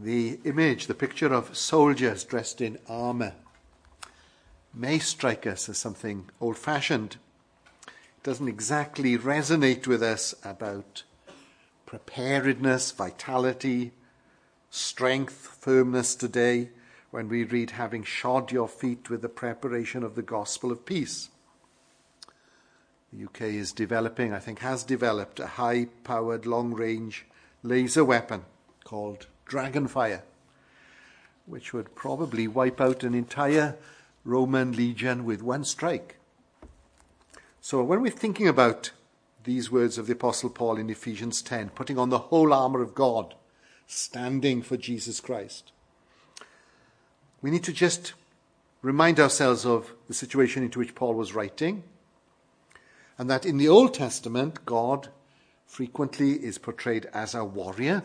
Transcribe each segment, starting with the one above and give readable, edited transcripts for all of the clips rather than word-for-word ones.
The image, the picture of soldiers dressed in armour, may strike us as something old-fashioned. It doesn't exactly resonate with us about preparedness, vitality, strength, firmness today when we read, having shod your feet with the preparation of the gospel of peace. The UK is developing, I think has developed, a high-powered, long-range laser weapon called Dragonfire, which would probably wipe out an entire Roman legion with one strike. So when we're thinking about these words of the Apostle Paul in Ephesians 10, putting on the whole armour of God, standing for Jesus Christ, we need to just remind ourselves of the situation into which Paul was writing, and that in the Old Testament, God frequently is portrayed as a warrior.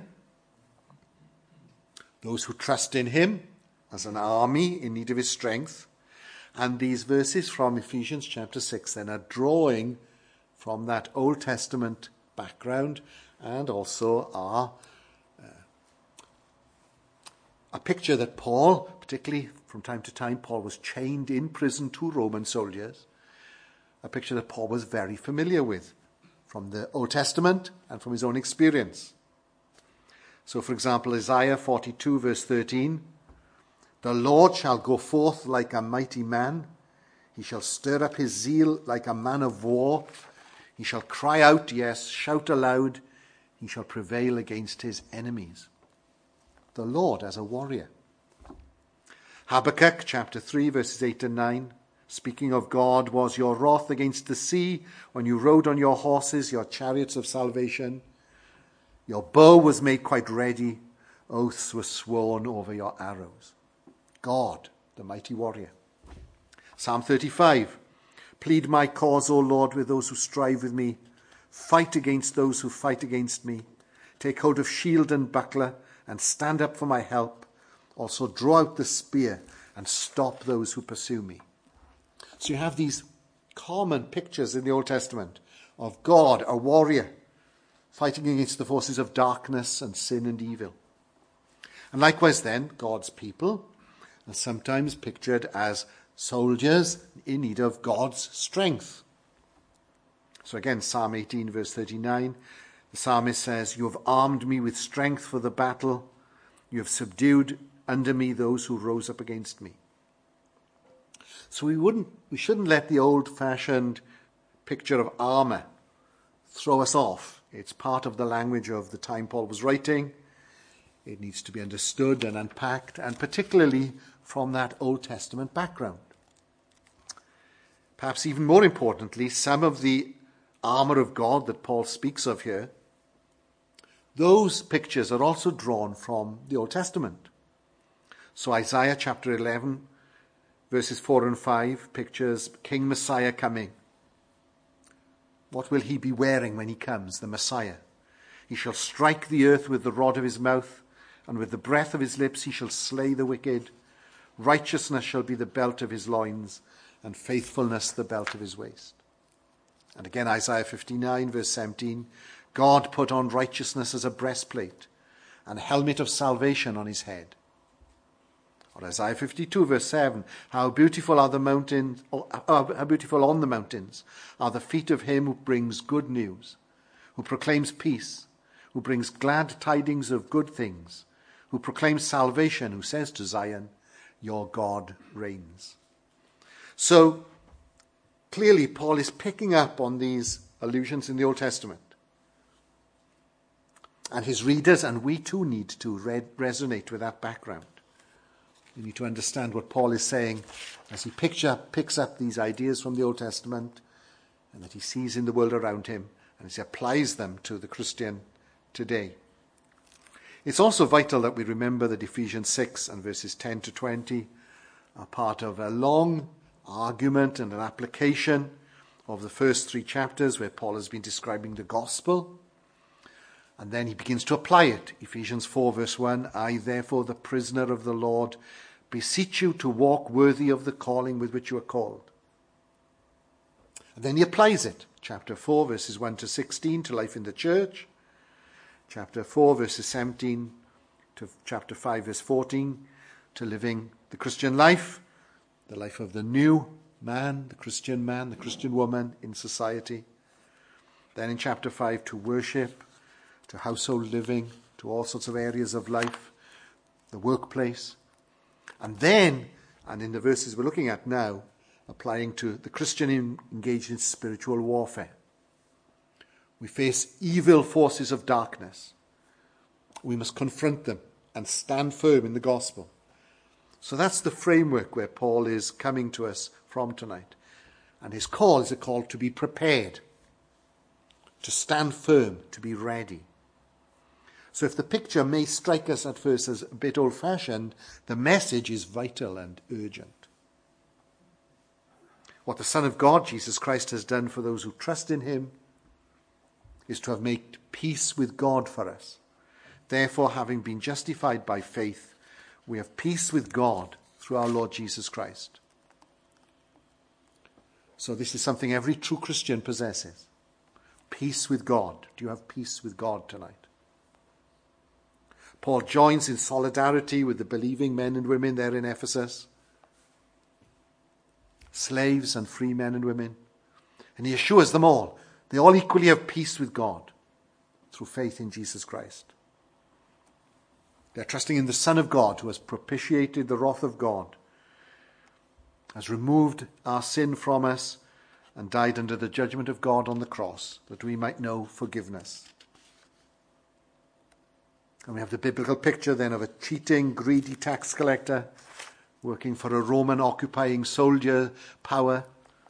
Those who trust in him as an army in need of his strength. And these verses from Ephesians chapter 6 then are drawing from that Old Testament background and also are a picture that Paul, particularly from time to time, Paul was chained in prison to Roman soldiers, a picture that Paul was very familiar with from the Old Testament and from his own experience. So, for example, Isaiah 42, verse 13, the Lord shall go forth like a mighty man. He shall stir up his zeal like a man of war. He shall cry out, yes, shout aloud. He shall prevail against his enemies. The Lord as a warrior. Habakkuk chapter 3, verses 8 and 9. Speaking of God, was your wrath against the sea when you rode on your horses, your chariots of salvation? Your bow was made quite ready. Oaths were sworn over your arrows. God, the mighty warrior. Psalm 35. Plead my cause, O Lord, with those who strive with me. Fight against those who fight against me. Take hold of shield and buckler and stand up for my help. Also draw out the spear and stop those who pursue me. So you have these common pictures in the Old Testament of God, a warrior, fighting against the forces of darkness and sin and evil. And likewise then, God's people are sometimes pictured as soldiers in need of God's strength. So again, Psalm 18, verse 39, the psalmist says, you have armed me with strength for the battle. You have subdued under me those who rose up against me. So we shouldn't let the old-fashioned picture of armour throw us off. It's part of the language of the time Paul was writing. It needs to be understood and unpacked, and particularly from that Old Testament background. Perhaps even more importantly, some of the armour of God that Paul speaks of here, those pictures are also drawn from the Old Testament. So Isaiah chapter 11, verses 4 and 5 pictures King Messiah coming. What will he be wearing when he comes, the Messiah? He shall strike the earth with the rod of his mouth, and with the breath of his lips he shall slay the wicked. Righteousness shall be the belt of his loins, and faithfulness the belt of his waist. And again, Isaiah 59, verse 17, God put on righteousness as a breastplate, and a helmet of salvation on his head. Or Isaiah 52, verse 7, how beautiful are the mountains, how beautiful on the mountains are the feet of him who brings good news, who proclaims peace, who brings glad tidings of good things, who proclaims salvation, who says to Zion, your God reigns. So clearly Paul is picking up on these allusions in the Old Testament. And his readers and we too need to resonate with that background. We need to understand what Paul is saying as he picks up these ideas from the Old Testament and that he sees in the world around him and as he applies them to the Christian today. It's also vital that we remember that Ephesians 6 and verses 10 to 20 are part of a long argument and an application of the first 3 chapters where Paul has been describing the gospel. And then he begins to apply it. Ephesians 4 verse 1, I therefore, the prisoner of the Lord, beseech you to walk worthy of the calling with which you are called. And then he applies it. Chapter 4 verses 1 to 16 to life in the church. Chapter 4 verses 17 to chapter 5, verse 14, to living the Christian life, the life of the new man, the Christian woman in society. Then in chapter 5, to worship, to household living, to all sorts of areas of life, the workplace. And then, and in the verses we're looking at now, applying to the Christian engaged in spiritual warfare. We face evil forces of darkness. We must confront them and stand firm in the gospel. So that's the framework where Paul is coming to us from tonight. And his call is a call to be prepared, to stand firm, to be ready. So if the picture may strike us at first as a bit old-fashioned, the message is vital and urgent. What the Son of God, Jesus Christ, has done for those who trust in him is to have made peace with God for us. Therefore, having been justified by faith, we have peace with God through our Lord Jesus Christ. So this is something every true Christian possesses. Peace with God. Do you have peace with God tonight? Paul joins in solidarity with the believing men and women there in Ephesus, slaves and free men and women, and he assures them all they all equally have peace with God through faith in Jesus Christ. They're trusting in the Son of God who has propitiated the wrath of God, has removed our sin from us and died under the judgment of God on the cross that we might know forgiveness. And we have the biblical picture then of a cheating, greedy tax collector working for a Roman occupying soldier power.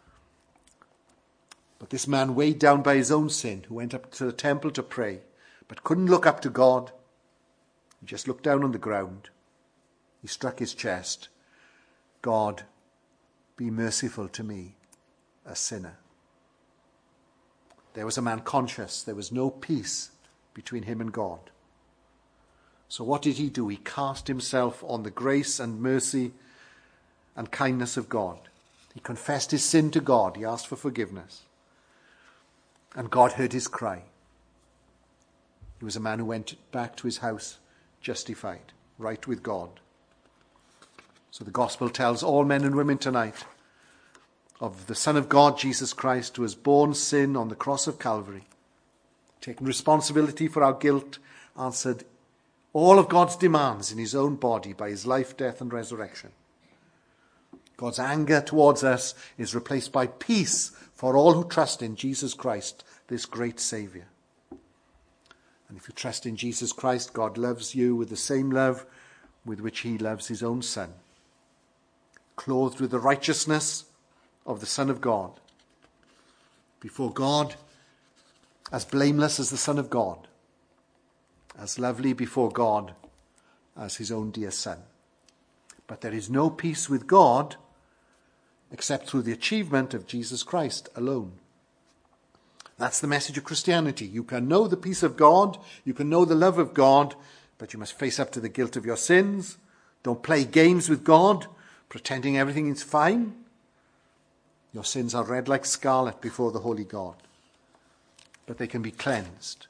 But this man, weighed down by his own sin, who went up to the temple to pray, but couldn't look up to God. He just looked down on the ground. He struck his chest. God, be merciful to me, a sinner. There was a man conscious. There was no peace between him and God. So what did he do? He cast himself on the grace and mercy and kindness of God. He confessed his sin to God. He asked for forgiveness. And God heard his cry. He was a man who went back to his house justified, right with God. So the gospel tells all men and women tonight of the Son of God, Jesus Christ, who has borne sin on the cross of Calvary, taken responsibility for our guilt, answered all of God's demands in his own body by his life, death, and resurrection. God's anger towards us is replaced by peace for all who trust in Jesus Christ, this great Saviour. And if you trust in Jesus Christ, God loves you with the same love with which he loves his own Son, clothed with the righteousness of the Son of God, before God, as blameless as the Son of God, as lovely before God as his own dear Son. But there is no peace with God except through the achievement of Jesus Christ alone. That's the message of Christianity. You can know the peace of God, you can know the love of God, but you must face up to the guilt of your sins. Don't play games with God, pretending everything is fine. Your sins are red like scarlet before the holy God, but they can be cleansed.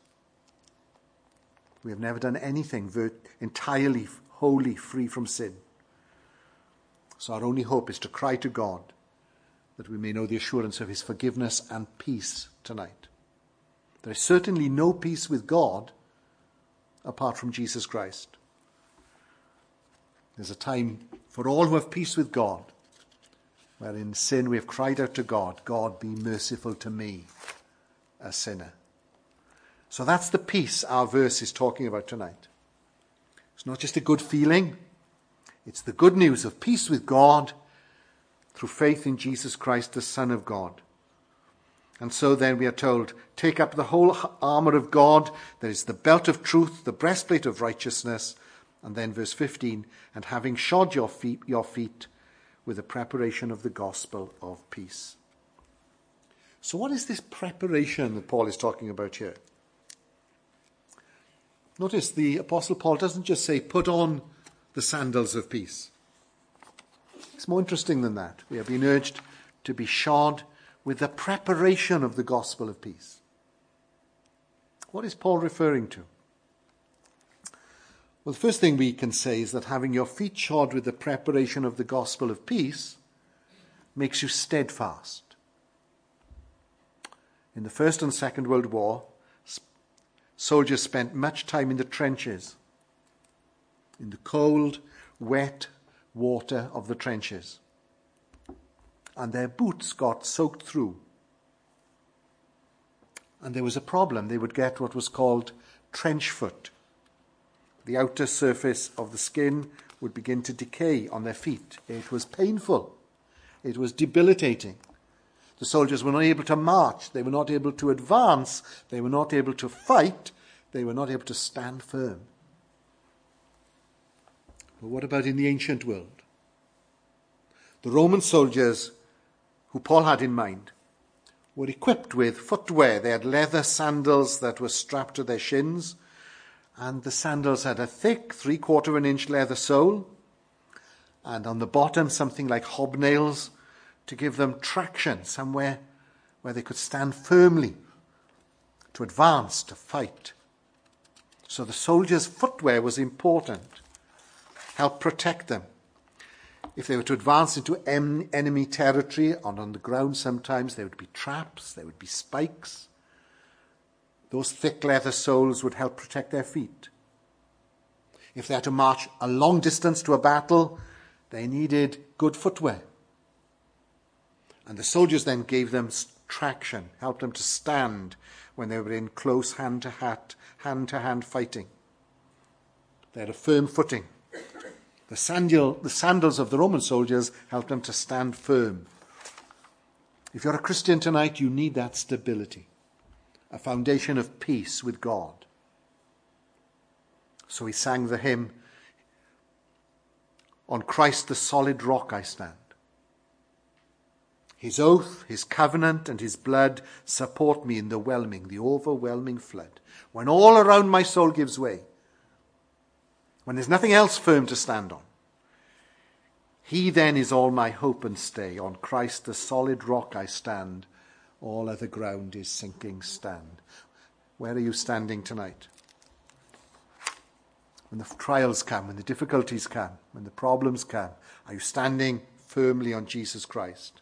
We have never done anything entirely wholly free from sin. So our only hope is to cry to God that we may know the assurance of his forgiveness and peace tonight. There is certainly no peace with God apart from Jesus Christ. There's a time for all who have peace with God, where in sin we have cried out to God, God, be merciful to me, a sinner. So that's the peace our verse is talking about tonight. It's not just a good feeling. It's the good news of peace with God through faith in Jesus Christ, the Son of God. And so then we are told, take up the whole armour of God. There is the belt of truth, the breastplate of righteousness. And then verse 15, and having shod your feet with the preparation of the gospel of peace. So what is this preparation that Paul is talking about here? Notice the Apostle Paul doesn't just say, put on the sandals of peace. It's more interesting than that. We are being urged to be shod with the preparation of the gospel of peace. What is Paul referring to? Well, the first thing we can say is that having your feet shod with the preparation of the gospel of peace makes you steadfast. In the First and Second World War, soldiers spent much time in the trenches, in the cold, wet water of the trenches. And their boots got soaked through. And there was a problem. They would get what was called trench foot. The outer surface of the skin would begin to decay on their feet. It was painful. It was debilitating. The soldiers were not able to march. They were not able to advance. They were not able to fight. They were not able to stand firm. But what about in the ancient world? The Roman soldiers who Paul had in mind were equipped with footwear. They had leather sandals that were strapped to their shins, and the sandals had a thick 3/4 inch leather sole, and on the bottom something like hobnails to give them traction somewhere where they could stand firmly, to advance, to fight. So the soldiers' footwear was important, help protect them. If they were to advance into enemy territory, on the ground sometimes there would be traps, there would be spikes. Those thick leather soles would help protect their feet. If they had to march a long distance to a battle, they needed good footwear. And the soldiers then gave them traction, helped them to stand when they were in close hand-to-hand fighting. They had a firm footing. The sandals of the Roman soldiers helped them to stand firm. If you're a Christian tonight, you need that stability, a foundation of peace with God. So he sang the hymn, "On Christ the solid rock I stand. His oath, his covenant, and his blood support me in the overwhelming flood. When all around my soul gives way, when there's nothing else firm to stand on, he then is all my hope and stay. On Christ the solid rock I stand. All other ground is sinking sand." Where are you standing tonight? When the trials come, when the difficulties come, when the problems come, are you standing firmly on Jesus Christ?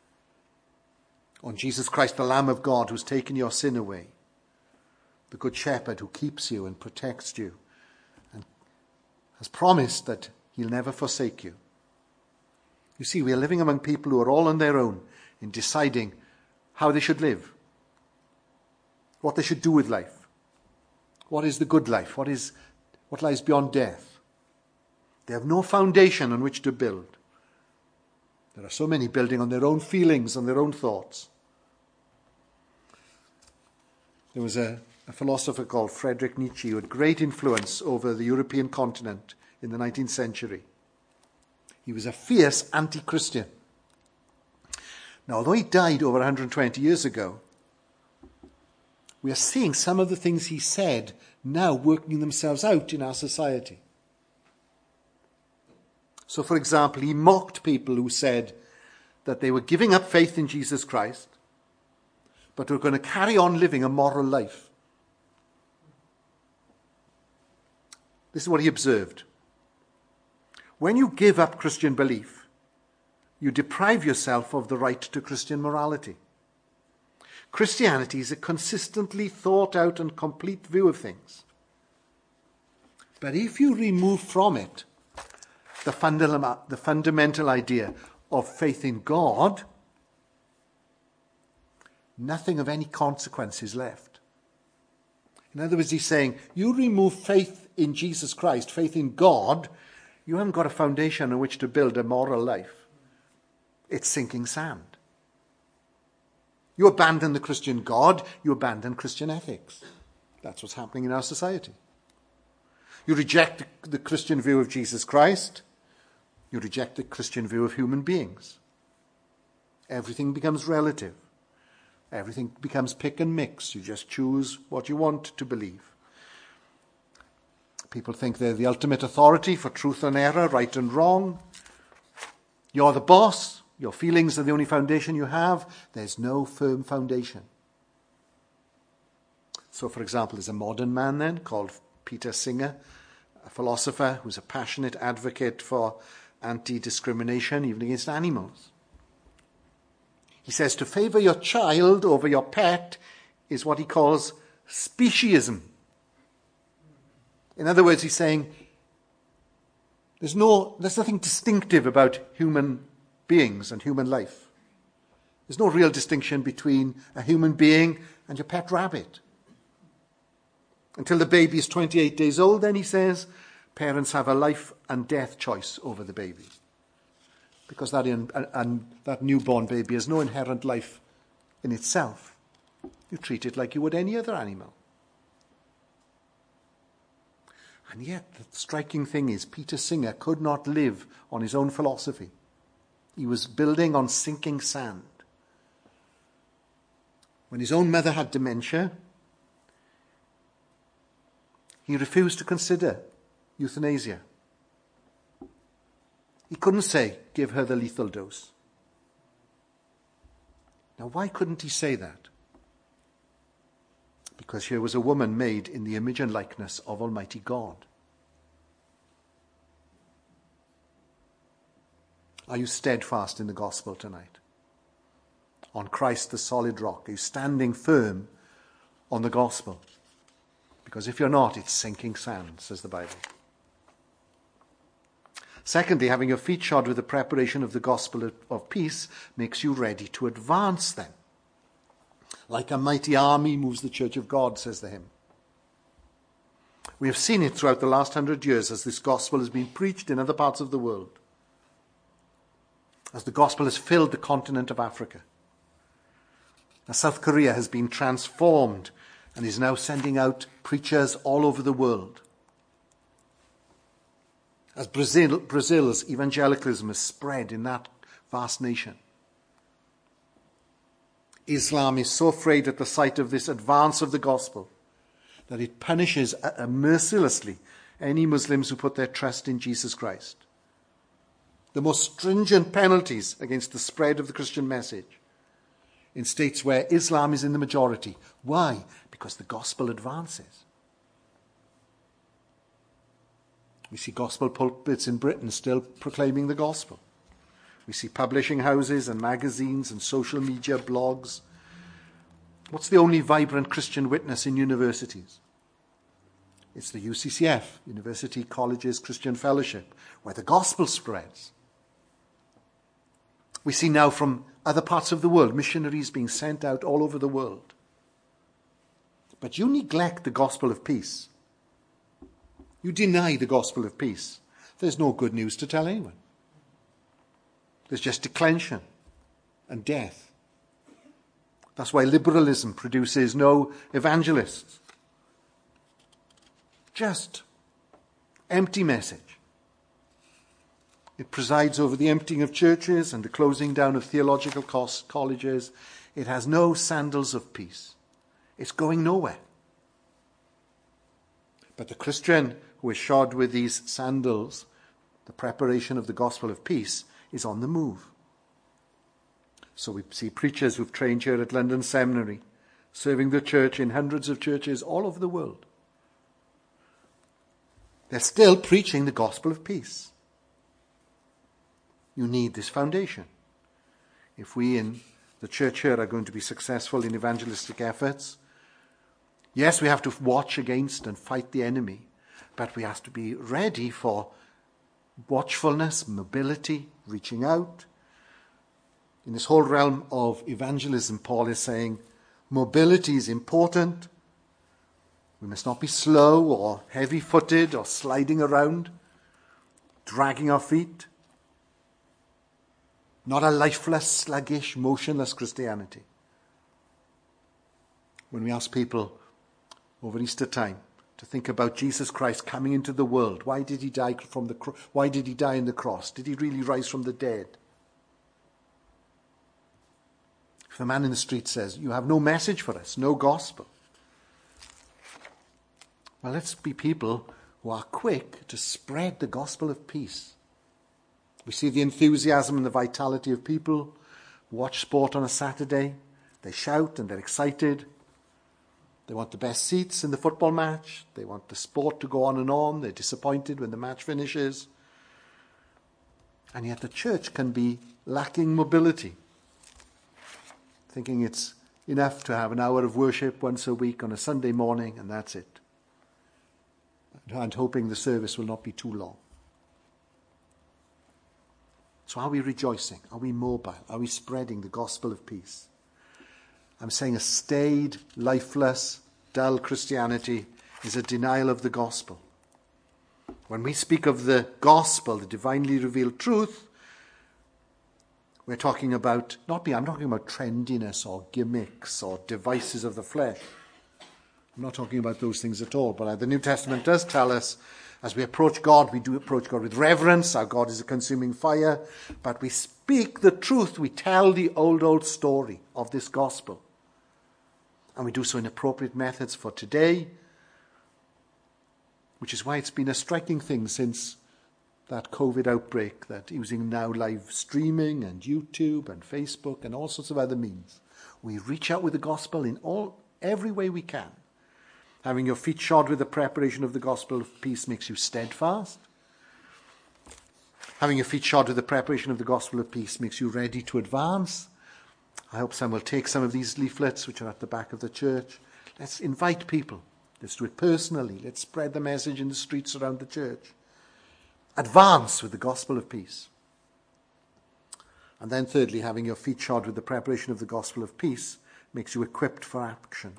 On Jesus Christ, the Lamb of God who's taken your sin away, the Good Shepherd who keeps you and protects you and has promised that he'll never forsake you. You see, we are living among people who are all on their own in deciding how they should live, what they should do with life, what is the good life, what lies beyond death. They have no foundation on which to build. There are so many building on their own feelings, on their own thoughts. There was a philosopher called Friedrich Nietzsche who had great influence over the European continent in the 19th century. He was a fierce anti-Christian. Now, although he died over 120 years ago, we are seeing some of the things he said now working themselves out in our society. So, for example, he mocked people who said that they were giving up faith in Jesus Christ, but were going to carry on living a moral life. This is what he observed. When you give up Christian belief, you deprive yourself of the right to Christian morality. Christianity is a consistently thought out and complete view of things. But if you remove from it the fundamental idea of faith in God, nothing of any consequence is left. In other words, he's saying, you remove faith in Jesus Christ, faith in God, you haven't got a foundation on which to build a moral life. It's sinking sand. You abandon the Christian God, you abandon Christian ethics. That's what's happening in our society. You reject the Christian view of Jesus Christ, you reject the Christian view of human beings. Everything becomes relative. Everything becomes pick and mix. You just choose what you want to believe. People think they're the ultimate authority for truth and error, right and wrong. You're the boss. Your feelings are the only foundation you have. There's no firm foundation. So, for example, there's a modern man then called Peter Singer, a philosopher who's a passionate advocate for anti-discrimination, even against animals. He says to favor your child over your pet is what he calls speciesism. In other words, he's saying there's nothing distinctive about human beings and human life. There's no real distinction between a human being and your pet rabbit. Until the baby is 28 days old, then he says, parents have a life and death choice over the baby. Because that newborn baby has no inherent life in itself. You treat it like you would any other animal. And yet, the striking thing is, Peter Singer could not live on his own philosophy. He was building on sinking sand. When his own mother had dementia, he refused to consider euthanasia. He couldn't say, give her the lethal dose. Now, why couldn't he say that? Because here was a woman made in the image and likeness of Almighty God. Are you steadfast in the gospel tonight? On Christ the solid rock? Are you standing firm on the gospel? Because if you're not, it's sinking sand, says the Bible. Secondly, having your feet shod with the preparation of the gospel of peace makes you ready to advance then. Like a mighty army moves the church of God, says the hymn. We have seen it throughout the last 100 years as this gospel has been preached in other parts of the world. As the gospel has filled the continent of Africa. As South Korea has been transformed and is now sending out preachers all over the world. As Brazil's evangelicalism has spread in that vast nation. Islam is so afraid at the sight of this advance of the gospel that it punishes mercilessly any Muslims who put their trust in Jesus Christ. The most stringent penalties against the spread of the Christian message in states where Islam is in the majority. Why? Because the gospel advances. We see gospel pulpits in Britain still proclaiming the gospel. We see publishing houses and magazines and social media blogs. What's the only vibrant Christian witness in universities? It's the UCCF, University Colleges Christian Fellowship, where the gospel spreads. We see now from other parts of the world, missionaries being sent out all over the world. But you neglect the gospel of peace. You deny the gospel of peace. There's no good news to tell anyone. There's just declension and death. That's why liberalism produces no evangelists. Just empty message. It presides over the emptying of churches and the closing down of theological colleges. It has no sandals of peace. It's going nowhere. But the Christian who is shod with these sandals, the preparation of the gospel of peace, is on the move. So we see preachers who've trained here at London Seminary, serving the church in hundreds of churches all over the world. They're still preaching the gospel of peace. You need this foundation. If we in the church here are going to be successful in evangelistic efforts, yes, we have to watch against and fight the enemy, but we have to be ready for watchfulness, mobility, reaching out. In this whole realm of evangelism, Paul is saying mobility is important. We must not be slow or heavy-footed or sliding around, dragging our feet. Not a lifeless, sluggish, motionless Christianity. When we ask people over Easter time to think about Jesus Christ coming into the world, why did he die why did he die on the cross? Did he really rise from the dead? If the man in the street says, you have no message for us, no gospel. Well, let's be people who are quick to spread the gospel of peace. We see the enthusiasm and the vitality of people who watch sport on a Saturday. They shout and they're excited. They want the best seats in the football match. They want the sport to go on and on. They're disappointed when the match finishes. And yet the church can be lacking mobility, thinking it's enough to have an hour of worship once a week on a Sunday morning, and that's it. And hoping the service will not be too long. So are we rejoicing? Are we mobile? Are we spreading the gospel of peace? I'm saying a staid, lifeless, dull Christianity is a denial of the gospel. When we speak of the gospel, the divinely revealed truth, we're talking about, I'm not talking about trendiness or gimmicks or devices of the flesh. I'm not talking about those things at all. But the New Testament does tell us, as we approach God, we do approach God with reverence. Our God is a consuming fire. But we speak the truth. We tell the old story of this gospel. And we do so in appropriate methods for today, which is why it's been a striking thing since that COVID outbreak, that using now live streaming and YouTube and Facebook and all sorts of other means. We reach out with the gospel in every way we can. Having your feet shod with the preparation of the gospel of peace makes you steadfast. Having your feet shod with the preparation of the gospel of peace makes you ready to advance. I hope some will take some of these leaflets which are at the back of the church. Let's invite people. Let's do it personally. Let's spread the message in the streets around the church. Advance with the gospel of peace. And then thirdly, having your feet shod with the preparation of the gospel of peace makes you equipped for action.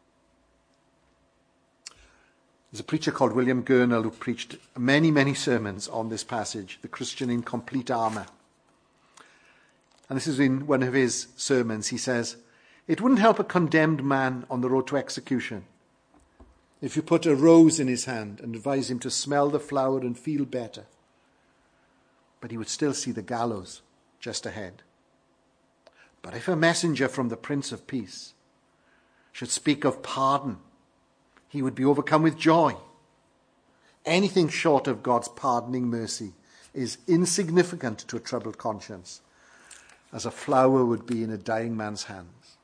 There's a preacher called William Gurnall who preached many, many sermons on this passage, the Christian in complete armour. And this is in one of his sermons. He says, "It wouldn't help a condemned man on the road to execution if you put a rose in his hand and advise him to smell the flower and feel better. But he would still see the gallows just ahead. But if a messenger from the Prince of Peace should speak of pardon, he would be overcome with joy. Anything short of God's pardoning mercy is insignificant to a troubled conscience, as a flower would be in a dying man's hands."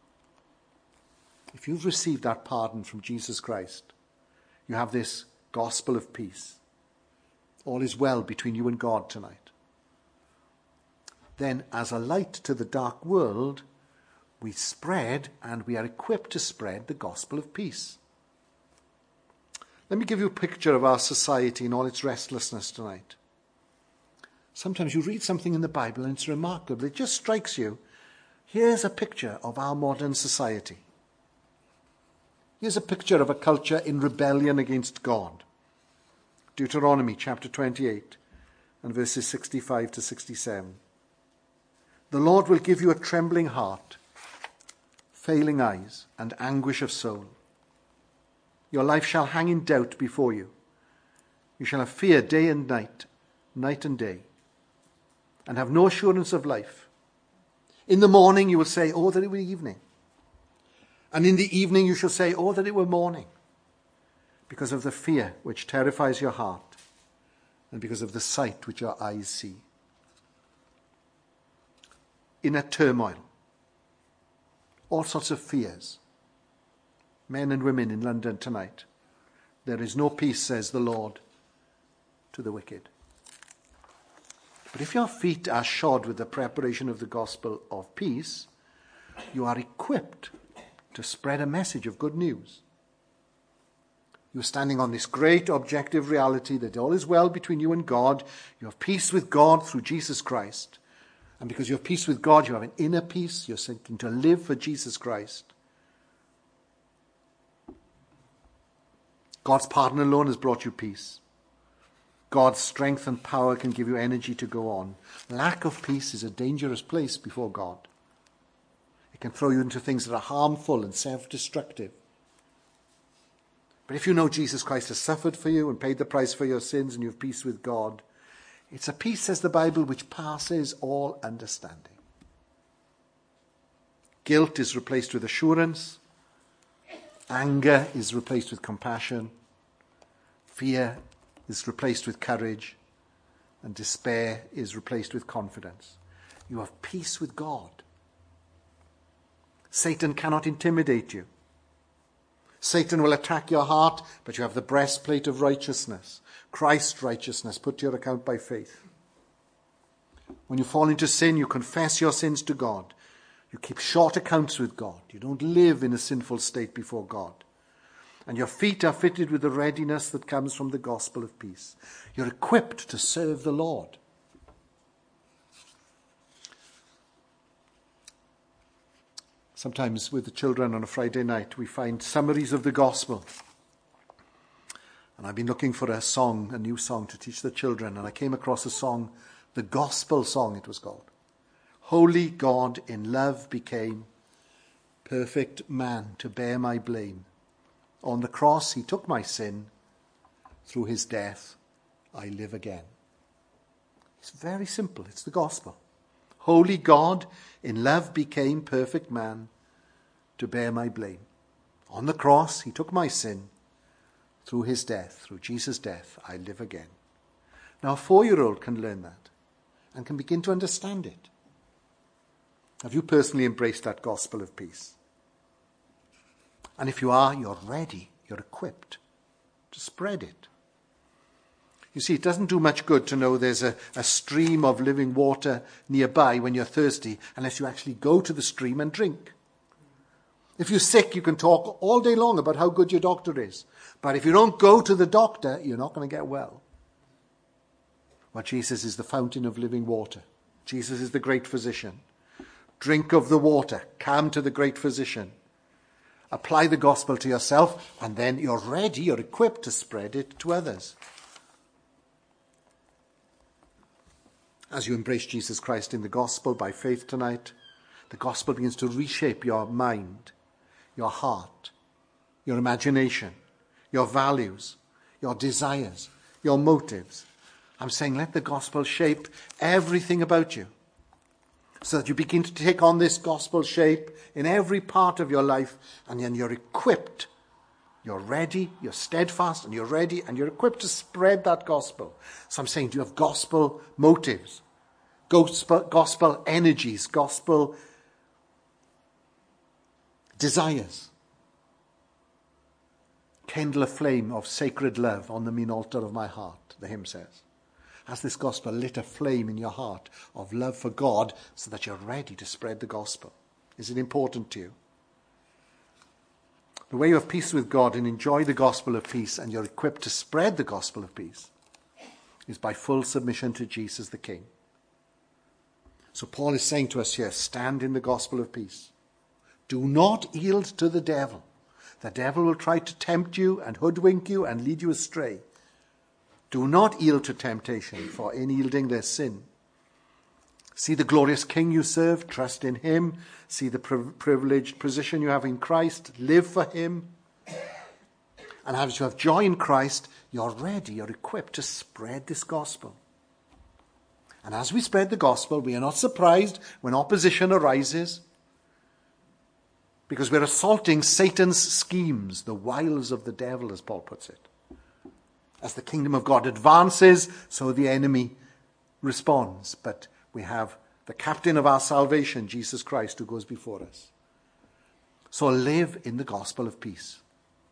If you've received that pardon from Jesus Christ, you have this gospel of peace. All is well between you and God tonight. Then, as a light to the dark world, we spread and we are equipped to spread the gospel of peace. Let me give you a picture of our society in all its restlessness tonight. Sometimes you read something in the Bible and it's remarkable. It just strikes you. Here's a picture of our modern society. Here's a picture of a culture in rebellion against God. Deuteronomy chapter 28 and verses 65 to 67. "The Lord will give you a trembling heart, failing eyes, and anguish of soul. Your life shall hang in doubt before you. You shall have fear day and night, night and day, and have no assurance of life. In the morning you will say, 'Oh, that it were evening.' And in the evening you shall say, 'Oh, that it were morning,' because of the fear which terrifies your heart, and because of the sight which your eyes see." In a turmoil, all sorts of fears. Men and women in London tonight. There is no peace, says the Lord, to the wicked. But if your feet are shod with the preparation of the gospel of peace, you are equipped to spread a message of good news. You're standing on this great objective reality that all is well between you and God. You have peace with God through Jesus Christ. And because you have peace with God, you have an inner peace. You're seeking to live for Jesus Christ. God's pardon alone has brought you peace. God's strength and power can give you energy to go on. Lack of peace is a dangerous place before God. It can throw you into things that are harmful and self-destructive. But if you know Jesus Christ has suffered for you and paid the price for your sins and you have peace with God, it's a peace, says the Bible, which passes all understanding. Guilt is replaced with assurance. Anger is replaced with compassion. Fear is replaced with courage. And despair is replaced with confidence. You have peace with God. Satan cannot intimidate you. Satan will attack your heart, but you have the breastplate of righteousness, Christ's righteousness, put to your account by faith. When you fall into sin, you confess your sins to God. You keep short accounts with God. You don't live in a sinful state before God. And your feet are fitted with the readiness that comes from the gospel of peace. You're equipped to serve the Lord. Sometimes with the children on a Friday night, we find summaries of the gospel. And I've been looking for a song, a new song to teach the children. And I came across a song, the gospel song it was called. Holy God in love became perfect man to bear my blame. On the cross he took my sin. Through his death I live again. It's very simple. It's the gospel. Holy God in love became perfect man to bear my blame. On the cross he took my sin. Through his death, through Jesus' death, I live again. Now a 4-year-old can learn that and can begin to understand it. Have you personally embraced that gospel of peace? And if you are, you're ready, you're equipped to spread it. You see, it doesn't do much good to know there's a stream of living water nearby when you're thirsty unless you actually go to the stream and drink. If you're sick, you can talk all day long about how good your doctor is. But if you don't go to the doctor, you're not going to get well. Well, Jesus is the fountain of living water. Jesus is the great physician. Drink of the water. Come to the great physician. Apply the gospel to yourself, and then you're ready, you're equipped to spread it to others. As you embrace Jesus Christ in the gospel by faith tonight, the gospel begins to reshape your mind, your heart, your imagination, your values, your desires, your motives. I'm saying let the gospel shape everything about you so that you begin to take on this gospel shape in every part of your life, and then you're equipped, you're ready, you're steadfast, and you're ready, and you're equipped to spread that gospel. So I'm saying, do you have gospel motives, gospel energies, gospel desires? Kindle a flame of sacred love on the mean altar of my heart, the hymn says. Has this gospel lit a flame in your heart of love for God so that you're ready to spread the gospel? Is it important to you? The way you have peace with God and enjoy the gospel of peace, and you're equipped to spread the gospel of peace, is by full submission to Jesus the King. So Paul is saying to us here, stand in the gospel of peace. Do not yield to the devil. The devil will try to tempt you and hoodwink you and lead you astray. Do not yield to temptation, for in yielding there's sin. See the glorious King you serve, trust in him. See the privileged position you have in Christ, live for him. And as you have joy in Christ, you're ready, you're equipped to spread this gospel. And as we spread the gospel, we are not surprised when opposition arises, because we're assaulting Satan's schemes, the wiles of the devil, as Paul puts it. As the kingdom of God advances, so the enemy responds. But we have the captain of our salvation, Jesus Christ, who goes before us. So live in the gospel of peace.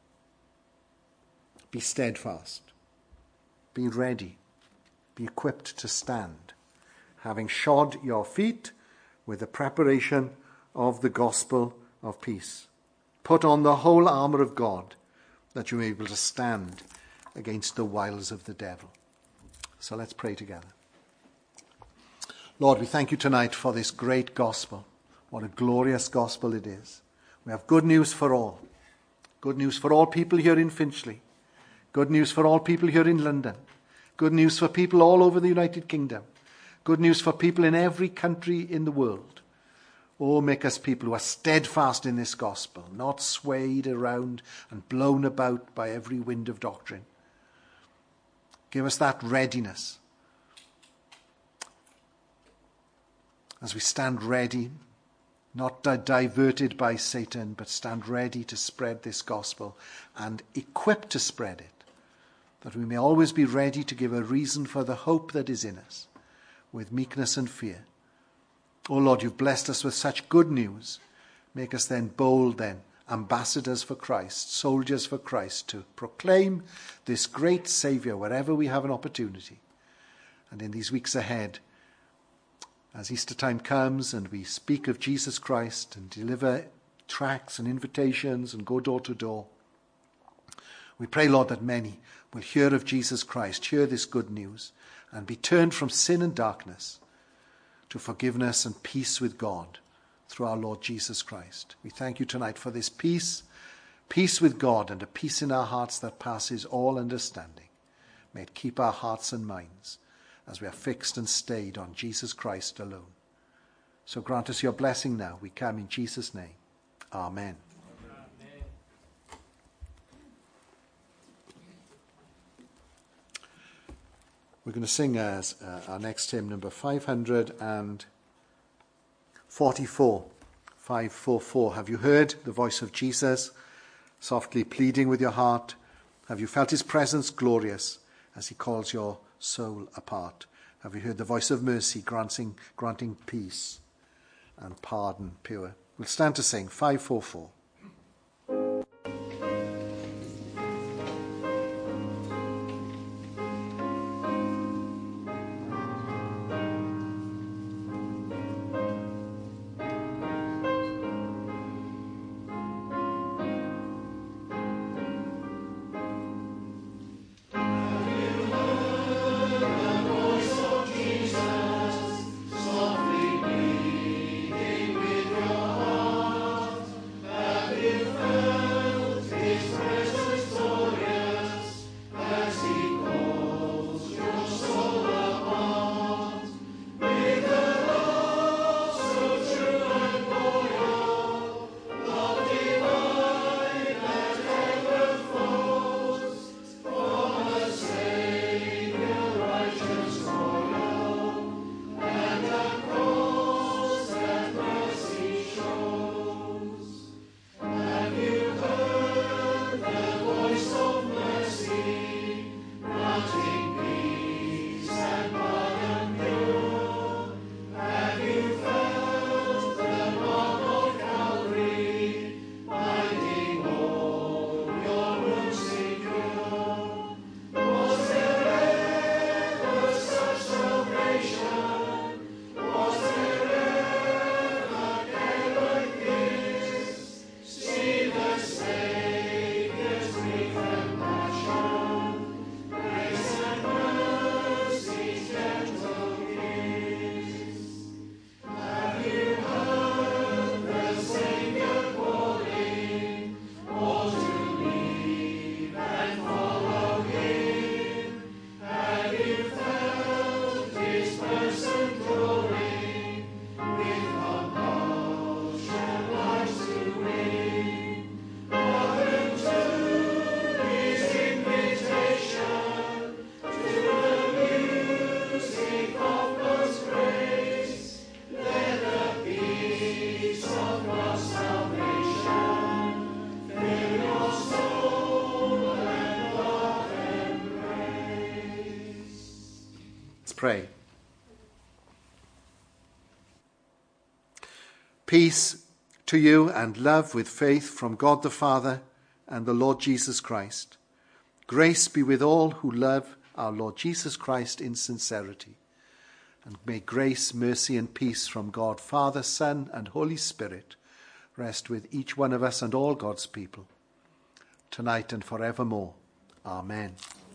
Be steadfast. Be ready. Be equipped to stand, having shod your feet with the preparation of the gospel of peace. Put on the whole armour of God, that you may be able to stand against the wiles of the devil. So let's pray together. Lord, we thank you tonight for this great gospel. What a glorious gospel it is. We have good news for all. Good news for all people here in Finchley. Good news for all people here in London. Good news for people all over the United Kingdom. Good news for people in every country in the world. Oh, make us people who are steadfast in this gospel, not swayed around and blown about by every wind of doctrine. Give us that readiness as we stand ready, not diverted by Satan, but stand ready to spread this gospel and equipped to spread it, that we may always be ready to give a reason for the hope that is in us, with meekness and fear. Oh Lord, you've blessed us with such good news. Make us then bold then ambassadors for Christ, soldiers for Christ, to proclaim this great Saviour wherever we have an opportunity. And in these weeks ahead, as Easter time comes and we speak of Jesus Christ and deliver tracts and invitations and go door to door, we pray, Lord, that many will hear of Jesus Christ, hear this good news, and be turned from sin and darkness to forgiveness and peace with God through our Lord Jesus Christ. We thank you tonight for this peace with God, and a peace in our hearts that passes all understanding. May it keep our hearts and minds as we are fixed and stayed on Jesus Christ alone. So grant us your blessing now. We come in Jesus' name. Amen. We're going to sing as our next hymn, number 544. 544. Have you heard the voice of Jesus softly pleading with your heart? Have you felt his presence glorious as he calls your soul apart? Have you heard the voice of mercy granting peace and pardon pure? We'll stand to sing 544. Pray. Peace to you and love with faith from God the Father and the Lord Jesus Christ. Grace be with all who love our Lord Jesus Christ in sincerity. And may grace, mercy and peace from God, Father, Son and Holy Spirit rest with each one of us and all God's people, tonight and forevermore. Amen.